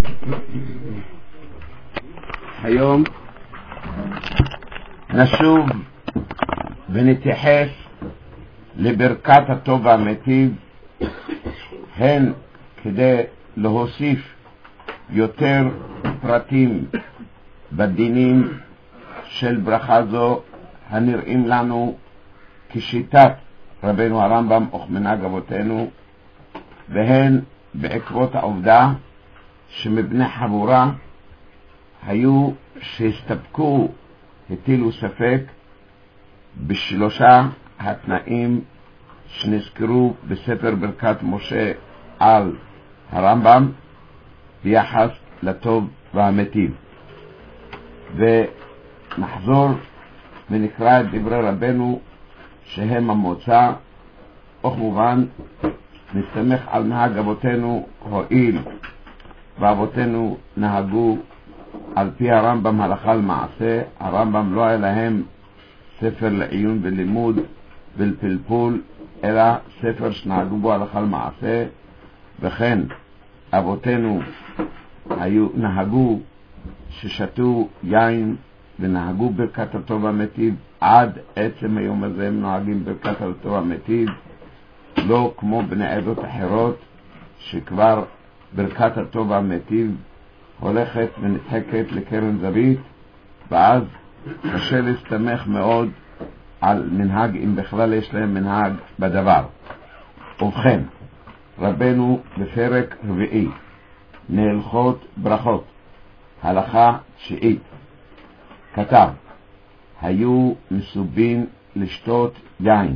היום נשוב ונתייחס לברכת הטוב והמיטיב, הן כדי להוסיף יותר פרטים בדינים של ברכה זו הנראים לנו כשיטת רבנו הרמב"ם וכמנהג אבותינו, והן בעקבות העובדה שמבני חבורה היו שהסתפקו, הטילו ספק בשלושה התנאים שנזכרו בספר ברכת משה על הרמב"ם ביחס לטוב והמיטיב. ונחזור ונקרא את דברי רבנו שהם המוצא, וכמובן נסתמך על נהג אבותינו, הועיל ואבותינו נהגו על פי הרמב"ם הלכה למעשה. הרמב"ם לא היה להם ספר לעיון ולימוד ולפלפול, אלא ספר שנהגו בו הלכה למעשה, וכן אבותינו נהגו ששתו יין ונהגו ברכת הטוב והמיטיב. עד עצם היום הזה הם נוהגים ברכת הטוב והמיטיב, לא כמו בני עדות אחרות שכבר ברכת הטוב והמיטיב הולכת ונדחקת לקרן זווית, ואז קשה להסתמך מאוד על מנהג, אם בכלל יש להם מנהג בדבר. ובכן, רבנו בפרק רביעי נהלכות ברכות הלכה תשיעית כתב: היו מסובים לשתות יין,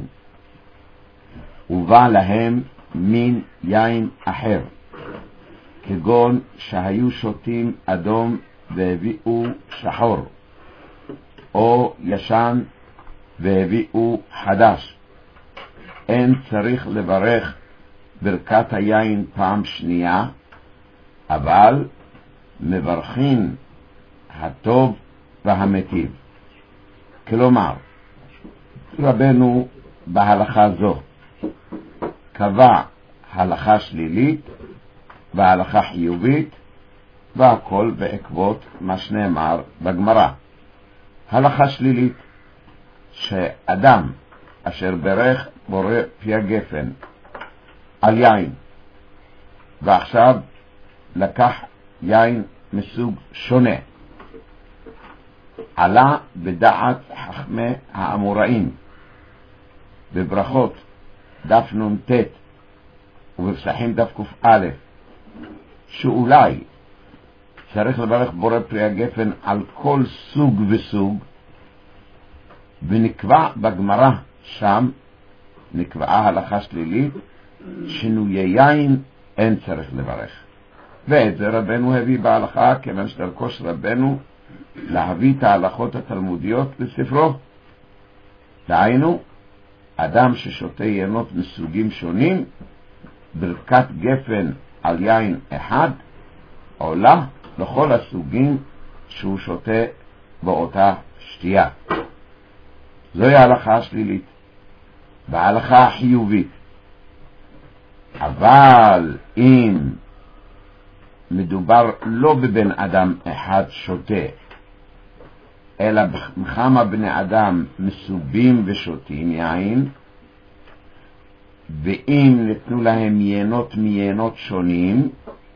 ובא להם מין יין אחר, כגון שהיו שותים אדום והביאו שחור, או ישן והביאו חדש. אין צריך לברך ברכת היין פעם שנייה, אבל מברכים הטוב והמיטיב. כלומר, רבנו בהלכה זו קבע הלכה שלילית והלכה חיובית, והכל בעקבות מה שנאמר בגמרא. הלכה שלילית, שאדם אשר ברך בורא פי הגפן על יין, ועכשיו לקח יין מסוג שונה, עלה בדעת חכמי האמוראים בברכות דף נ"ט ובפסחים דף ק"א, שאולי צריך לברך בורא פרי הגפן על כל סוג וסוג, ונקבע בגמרא שם, נקבעה הלכה שלילית, שינויי יין אין צריך לברך. ואת זה רבנו הביא בהלכה, כיוון שדרכו של רבנו להביא את ההלכות התלמודיות בספרו. דהיינו, אדם ששותה יינות מסוגים שונים, ברכת גפן על יין אחד עולה לכל הסוגים שהוא שותה באותה שתייה. זוהי ההלכה השלילית. בהלכה החיובית, אבל אם מדובר לא בבן אדם אחד שותה, אלא בכמה בני אדם מסובים ושותים יין, ואם נתנו להם יינות מיינות שונים,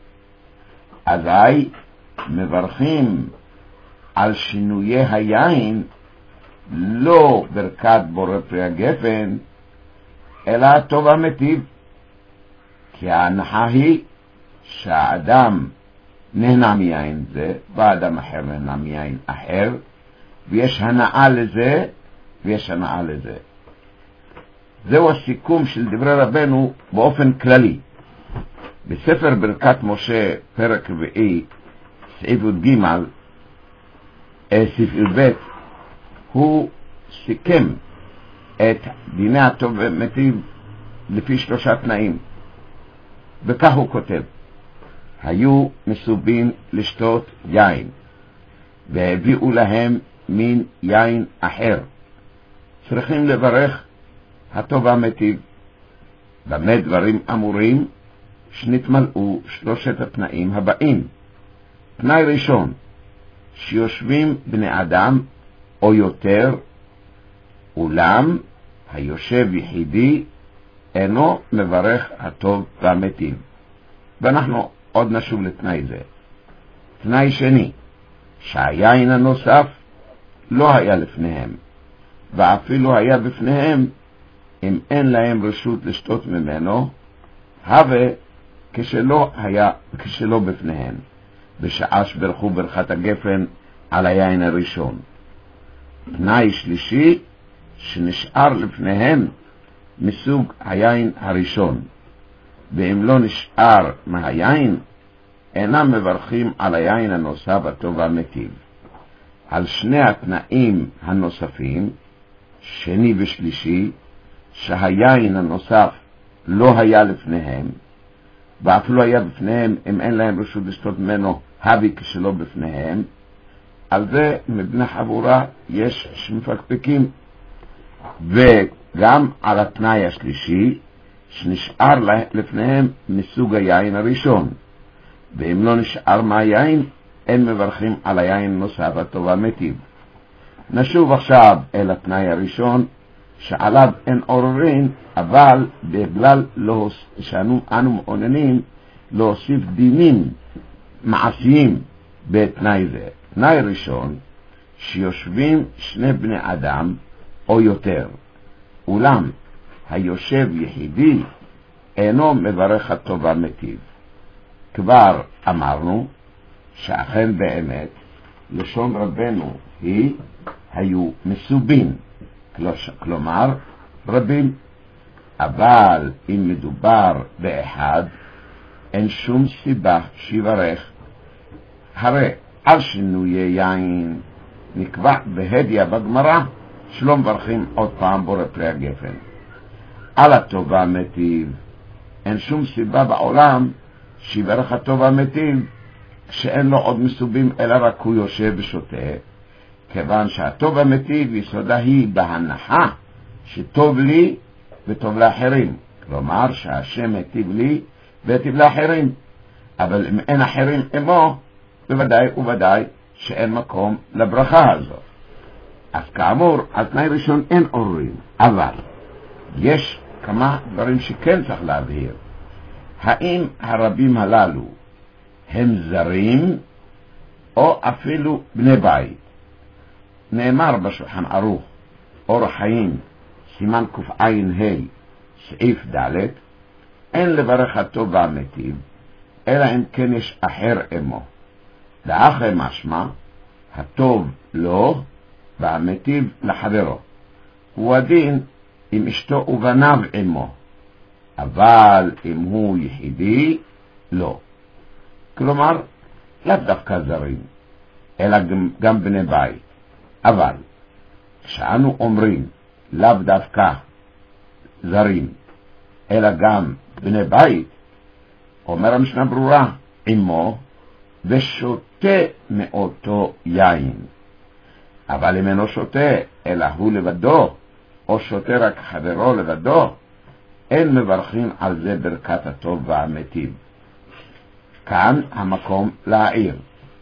אזי מברכים על שינויי היין לא ברכת בורא פרי הגפן, אלא הטוב והמיטיב. כי ההנחה היא שהאדם נהנה מיין זה והאדם אחר נהנה מיין אחר, ויש הנאה לזה ויש הנאה לזה. זהו הסיכום של דברי רבנו באופן כללי. בספר ברכת משה פרק רביעי סעיף י"ג סעיף י"ב הוא סיכם את דיני הטוב והמיטיב לפי שלושה תנאים, וכך הוא כותב: היו מסובים לשתות יין והביאו להם מין יין אחר, צריכים לברך הטוב והמיטיב. במה דברים אמורים? שנתמלאו שלושת התנאים הבאים. תנאי ראשון, שיושבים בני אדם או יותר, אולם היושב יחידי אינו מברך הטוב והמיטיב. ואנחנו עוד נשוב לתנאי זה. תנאי שני, שהיין הנוסף לא היה לפניהם, ואפילו היה בפניהם, אם אין להם רשות לשתות ממנו, הווה כשלא בפניהם, בשעה שברכו ברכת הגפן על היין הראשון. תנאי שלישי, שנשאר לפניהם מסוג היין הראשון, ואם לא נשאר מהיין, אינם מברכים על היין הנוסף הטוב והמיטיב. על שני התנאים הנוספים, שני ושלישי, שהיין הנוסף לא היה לפניהם, ואפילו היה בפניהם אם אין להם רשות לשתות ממנו, הבי כשלא בפניהם, על זה מבני חבורה יש שמפקפקים. וגם על התנאי השלישי, שנשאר לפניהם מסוג היין הראשון, ואם לא נשאר מהיין, אין מברכים על היין נוסף הטוב והמיטיב. נשוב עכשיו אל התנאי הראשון, שעליו אין עוררין, אבל בגלל שאנו מעוניינים להוסיף דינים מעשיים בתנאי זה. תנאי ראשון, שיושבים שני בני אדם או יותר, אולם היושב יחידי אינו מברך הטוב והמיטיב. כבר אמרנו שאכן באמת לשון רבנו היא היו מסובים, כלומר רבים, אבל אם מדובר באחד, אין שום סיבה שיברך. הרי על שינויי יין נקבע בהדיה בגמרא שלא מברכים עוד פעם בורא פרי הגפן. על הטוב והמיטיב אין שום סיבה בעולם שיברך הטוב והמיטיב כשאין לו עוד מסובים, אלא רק הוא יושב ושותה, כיוון שהטוב והמיטיב יסודה היא בהנחה שטוב לי וטוב לאחרים, כלומר שהשם היטיב לי והיטיב לאחרים, אבל אם אין אחרים עמו, בוודאי ובוודאי שאין מקום לברכה הזאת. אז כאמור, על תנאי ראשון אין עוררין, אבל יש כמה דברים שכן צריך להבהיר. האם הרבים הללו הם זרים או אפילו בני בית? נאמר בשולחן ערוך אורח חיים סימן קע"ה סעיף ד', אין לברך הטוב והמיטיב אלא אם כן יש אחר עמו, לאחר משמע הטוב לו והמיטיב לחברו, הוא הדין עם אשתו ובניו עמו, אבל אם הוא יחידי לא. כלומר לאו דווקא זרים אלא גם בני בית. אבל כשאנו אומרים לאו דווקא זרים אלא גם בני בית, אומר המשנה ברורה עמו ושותה מאותו יין. אבל אם אינו שותה אלא הוא לבדו, או שותה רק חברו לבדו, אין מברכים על זה ברכת הטוב והמיטיב. כאן המקום להעיר.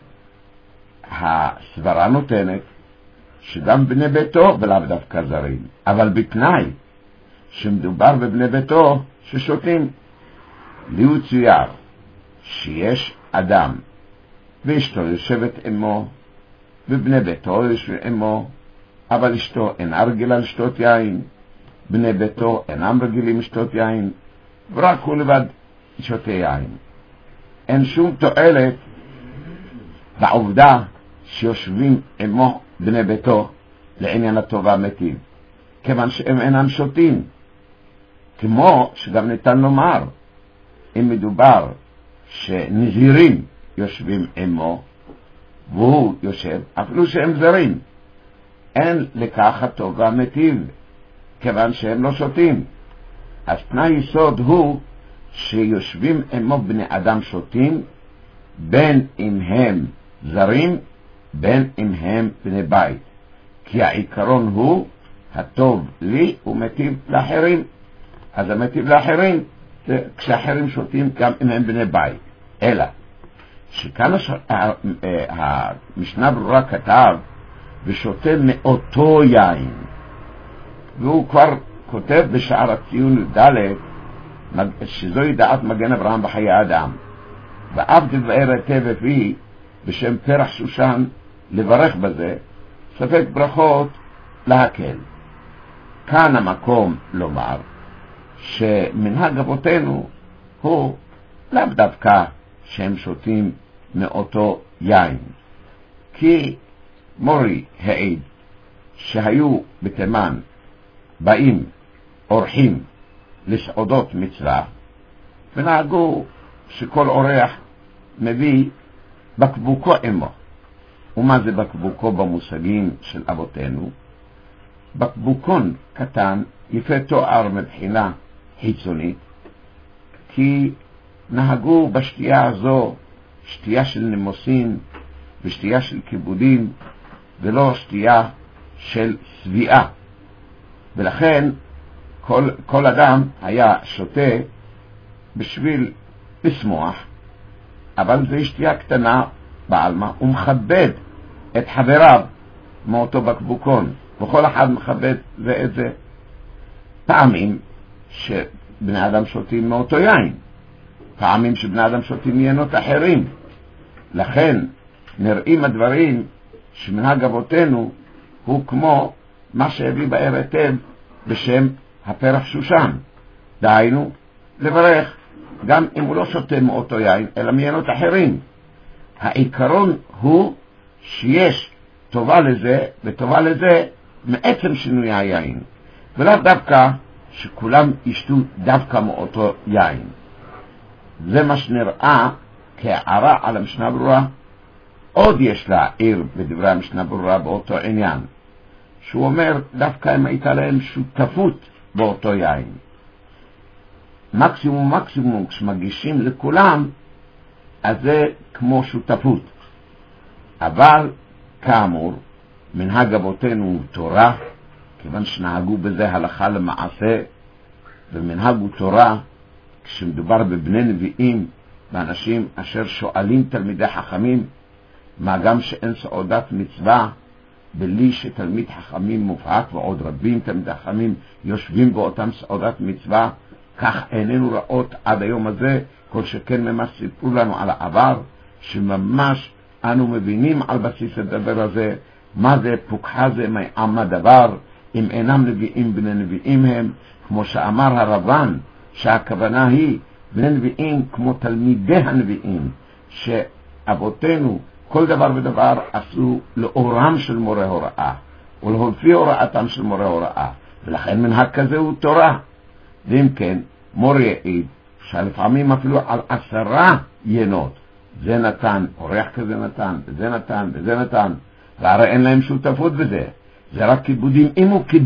הסברה נותנת שגם בני ביתו ולאו דווקא זרים, אבל בתנאי שמדובר בבני ביתו ששותים. לי הוא צייר שיש אדם ואשתו יושבת עמו ובני ביתו יושבים עמו, אבל אשתו אינה רגילה לשתות יין, בני ביתו אינם רגילים לשתות יין, ורק הוא לבד שותה יין. אין שום תועלת בעובדה שיושבים עמו בני ביתו לעניין הטוב והמיטיב, כיוון שהם אינם שותים. כמו שגם ניתן לומר, אם מדובר שנזירים יושבים עמו והוא יושב, אפילו שהם זרים, אין לכך הטוב והמיטיב, כיוון שהם לא שותים. אז תנאי יסוד הוא שיושבים עמו בני אדם שותים, בין אם הם זרים בין אם הם בני בית, כי העיקרון הוא הטוב לי ומיטיב לאחרים. אז המיטיב לאחרים זה כשאחרים שותים גם אם הם בני בית, אלא שכאן המשנה ברורה כתב ושותה מאותו יין, והוא כבר כותב בשער הציון ד' שזוהי דעת מגן אברהם בחיי אדם, ואף תבאר היטב הביא בשם פרח שושן לברך בזה, ספק ברכות להקל. כאן המקום לומר שמנהג אבותינו הוא לאו דווקא שהם שותים מאותו יין, כי מורי העיד שהיו בתימן באים אורחים לסעודות מצווה, ונהגו שכל אורח מביא בקבוקו עמו. ומה זה בקבוקו במושגים של אבותינו? בקבוקון קטן יפה תואר מבחינה חיצונית, כי נהגו בשתייה הזו שתייה של נמוסין ושתייה של כיבודים, ולא שתייה של סביעה. ולכן כל אדם היה שותה בשביל לשמוח, אבל זו שתייה קטנה בעלמה, ומכבד את חבריו מאותו בקבוקון, וכל אחד מכבד זה את זה. פעמים שבני אדם שותים מאותו יין, פעמים שבני אדם שותים יינות אחרים. לכן נראים הדברים שמנהג אבותינו הוא כמו מה שהביא באר היטב בשם הפרח שושן, דהיינו לברך גם אם הוא לא שותה מאותו יין אלא מיינות אחרים. העיקרון הוא שיש טובה לזה וטובה לזה מעצם שינוי היין, ולא דווקא שכולם ישתו דווקא מאותו יין. זה מה שנראה כהערה על המשנה ברורה. עוד יש להעיר בדברי המשנה ברורה באותו עניין, שהוא אומר דווקא אם הייתה להם שותפות באותו יין. מקסימום כשמגישים לכולם, אז זה כמו שותפות. אבל כאמור, מנהג אבותינו הוא תורה, כיוון שנהגו בזה הלכה למעשה, ומנהג הוא תורה כשמדובר בבני נביאים, באנשים אשר שואלים תלמידי חכמים, מה גם שאין סעודת מצווה בלי שתלמיד חכמים מובהק, ועוד רבים תלמידי חכמים יושבים באותם סעודת מצווה, כך איננו ראות עד היום הזה, כל שכן ממש סיפרו לנו על העבר, שממש אנו מבינים על בסיס הדבר הזה, מה זה פוקחה זה מעם הדבר, אם אינם נביאים בני נביאים הם, כמו שאמר הרבן, שהכוונה היא בני נביאים כמו תלמידי הנביאים, שאבותינו כל דבר ודבר עשו לאורם של מורה הוראה, ולהולפי הוראתם של מורה הוראה, ולכן מנהג כזה הוא תורה. ואם כן, מורה יעיד שלפעמים אפילו על 10 יינות, זה נתן, אורח כזה נתן, וזה נתן, וזה נתן, והרי אין להם שותפות בזה, זה רק כיבודים אם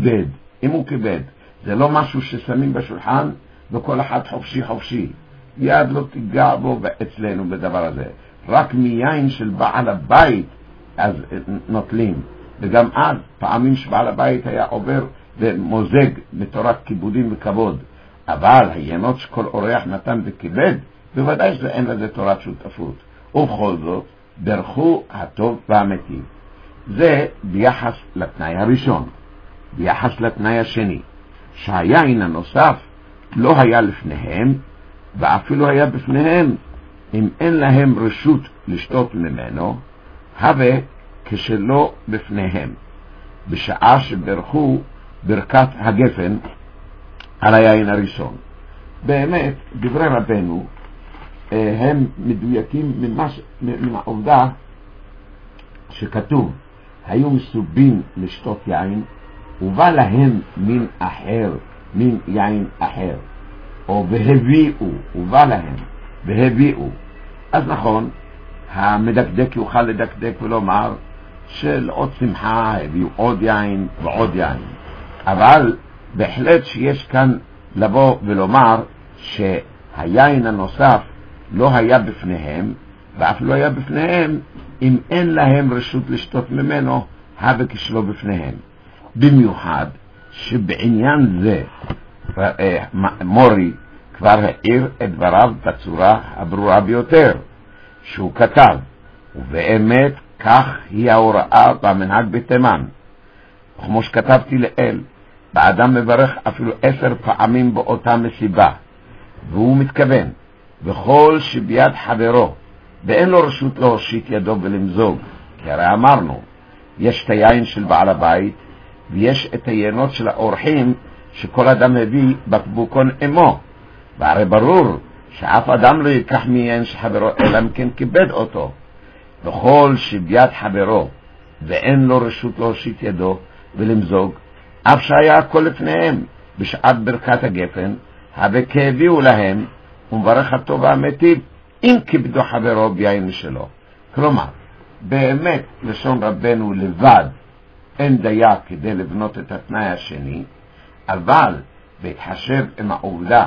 הוא כיבד, זה לא משהו ששמים בשולחן וכל אחד חופשי, יד לא תיגע בו אצלנו בדבר הזה, רק מיין של בעל הבית אז נוטלים, וגם אז פעמים שבעל הבית היה עובר ומוזג בתורת כיבודים וכבוד, אבל היינות שכל אורח נתן וכיבד, בוודאי שאין לזה תורת שותפות. ובכל זאת ברכו הטוב והמיטיב. זה ביחס לתנאי הראשון. ביחס לתנאי השני, שהיין הנוסף לא היה לפניהם, ואפילו היה בפניהם, אם אין להם רשות לשתות ממנו, הווה כשלא בפניהם, בשעה שברכו ברכת הגפן על היין הראשון. באמת דברי רבנו הם מדויקים מן העובדה שכתוב היו מסובים לשתות יין ובא להם מין אחר, מין יין אחר, או והביאו, ובא להם והביאו. אז נכון, המדקדק יוכל לדקדק ולומר של עוד שמחה הביאו עוד יין ועוד יין, אבל בהחלט שיש כאן לבוא ולומר שהיין הנוסף לא היה בפניהם, ואף לא היה בפניהם אם אין להם רשות לשתות ממנו, הווה כשלא בפניהם. במיוחד שבעניין זה מורי כבר העיר את דבריו בצורה הברורה ביותר, שהוא כתב, ובאמת כך היא ההוראה במנהג בתימן. כמו שכתבתי לאל, באדם מברך אפילו 10 פעמים באותה מסיבה, והוא מתכוון, וכל שביד חברו, ואין לו רשות להושיט ידו ולמזוג, כי הרי אמרנו, יש את היין של בעל הבית, ויש את היינות של האורחים, שכל אדם הביא בקבוקון אמו, והרי ברור שאף אדם לא ייקח מיין שחברו אלא אם כן כיבד אותו. וכל שביד חברו, ואין לו רשות להושיט ידו ולמזוג, אף שהיה הכל לפניהם בשעת ברכת הגפן, וכהביאו להם, ומברך הטוב והמיטיב, אם כיבדו חברו ביין משלו. כלומר, באמת לשון רבנו לבד אין דייה כדי לבנות את התנאי השני, אבל בהתחשב עם העובדה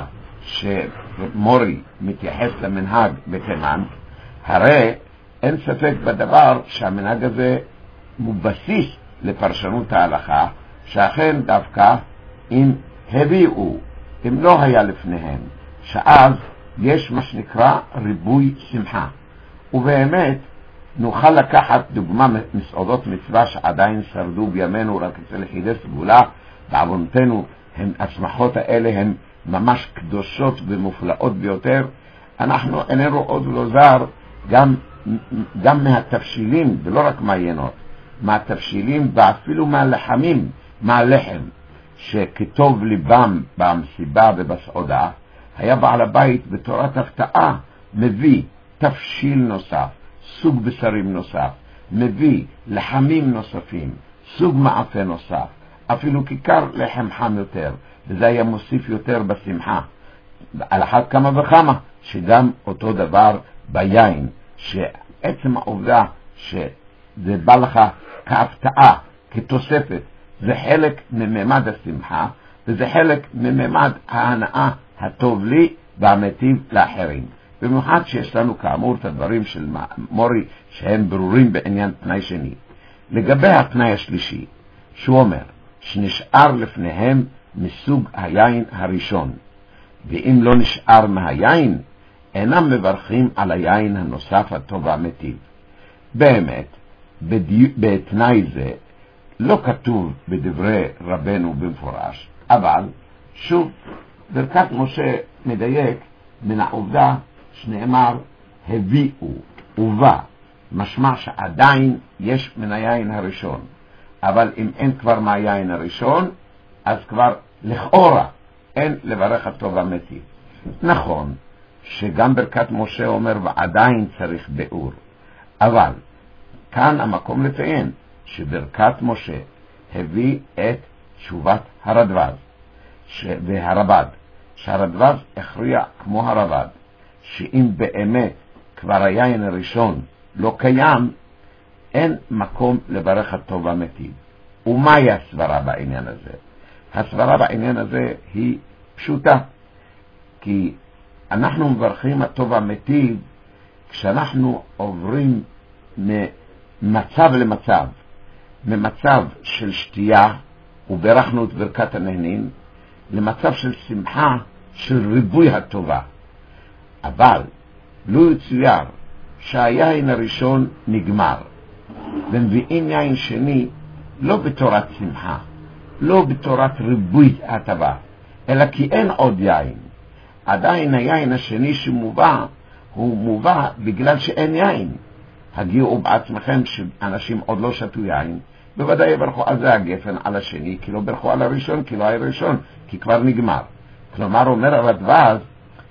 שמורי מתייחס למנהג בתימן, הרי אין ספק בדבר שהמנהג הזה מבסיס לפרשנות ההלכה, שאכן דווקא אם הביאו, אם לא היה לפניהם, שאז יש מה שנקרא ריבוי שמחה. ובאמת נוכל לקחת דוגמה מסעודות מצווה שעדיין שרדו בימינו רק אצל יחידי סגולה, בעוונותינו השמחות האלה הן ממש קדושות ומופלאות ביותר. אנחנו איננו עוד לא זר גם מהתבשילים, ולא רק מהיינות, מהתבשילים ואפילו מהלחמים, מהלחם, שכתוב ליבם במסיבה ובסעודה, היה בעל הבית בתורת הפתעה מביא תבשיל נוסף, סוג בשרים נוסף, מביא לחמים נוספים, סוג מאפה נוסף, אפילו כיכר לחם חם יותר, וזה היה מוסיף יותר בשמחה. על אחת כמה וכמה שגם אותו דבר ביין, שעצם העובדה שזה בא לך כהפתעה, כתוספת, זה חלק מממד השמחה, וזה חלק מממד ההנאה הטוב לי והמיטיב לאחרים. במיוחד שיש לנו כאמור את הדברים של מורי שהם ברורים בעניין תנאי שני. לגבי התנאי השלישי, שהוא אומר שנשאר לפניהם מסוג היין הראשון, ואם לא נשאר מהיין, אינם מברכים על היין הנוסף הטוב והמיטיב. באמת, בתנאי זה לא כתוב בדברי רבנו במפורש, אבל שוב, ברכת משה מדייק מן העובדה שנאמר הביאו ובא, משמע שעדיין יש מן היין הראשון, אבל אם אין כבר מהיין הראשון, אז כבר לכאורה אין לברך הטוב והמיטיב. נכון שגם ברכת משה אומר ועדיין צריך ביאור, אבל כאן המקום לציין שברכת משה הביא את תשובת הרדב"ז והרב"ד, שהרדב"ז הכריע כמו הרב"ד, שאם באמת כבר היין הראשון לא קיים, אין מקום לברך הטוב והמיטיב. ומהי הסברה בעניין הזה? הסברה בעניין הזה היא פשוטה, כי אנחנו מברכים הטוב והמיטיב כשאנחנו עוברים ממצב למצב, ממצב של שתייה וברכנו את ברכת הנהנין, למצב של שמחה, של ריבוי הטובה. אבל לא יצויר שהיין הראשון נגמר, ומביאים יין שני לא בתורת שמחה, לא בתורת ריבוי הטובה, אלא כי אין עוד יין. עדיין היין השני שמובא, הוא מובא בגלל שאין יין. הגיעו בעצמכם שאנשים עוד לא שתו יין, בוודאי יברכו על זה הגפן על השני, כי לא ברכו על הראשון, כי לא היה ראשון, כי כבר נגמר. כלומר, אומר הרדב"ז,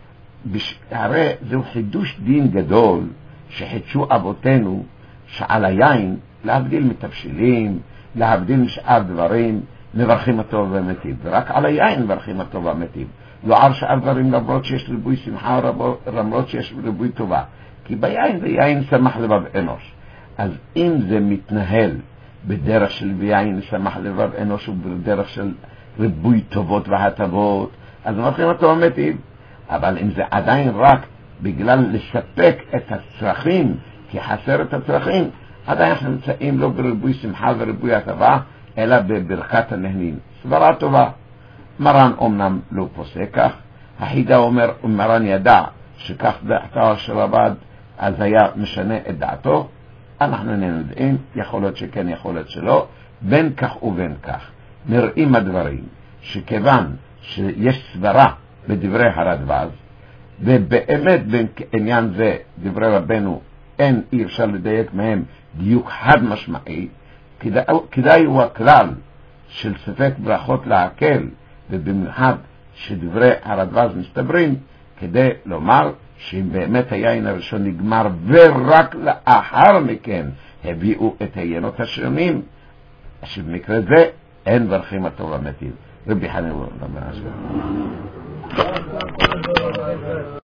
הרי זהו חידוש דין גדול שחידשו אבותינו, שעל היין, להבדיל מתבשילים, להבדיל משאר דברים, מברכים הטוב והמיטיב, ורק על היין מברכים הטוב והמיטיב. לא על שאר דברים, למרות שיש ריבוי שמחה, למרות שיש ריבוי טובה, כי ביין זה יין שמח לבב אנוש. אז אם זה מתנהל בדרך של יין שמח לבב אנוש ובדרך של ריבוי טובות והטבות, אז מברכים הטוב והמיטיב. אבל אם זה עדיין רק בגלל לספק את הצרכים, כי חסר את הצרכים, עדיין אנחנו נמצאים לא בריבוי שמחה וריבוי הטבה, אלא בברכת הנהנין. סברה טובה. מרן אומנם לא פוסק כך, החידה אומר, ומרן ידע שכך דעתו של רב"ד, אז היה משנה את דעתו. אנחנו איננו יודעים, יכול להיות שכן, יכול להיות שלא. בין כך ובין כך נראים הדברים שכיוון שיש סברה בדברי הרדב"ז, ובאמת בעניין זה דברי רבנו אי אפשר לדייק מהם דיוק חד משמעי, כדאי הוא הכלל של ספק ברכות להקל, ובמיוחד שדברי הרדב"ז מסתברים, כדי לומר שאם באמת היין הראשון נגמר ורק לאחר מכן הביאו את היינות השונים, שבמקרה זה אין ברכים הטוב המתים. רבי חנין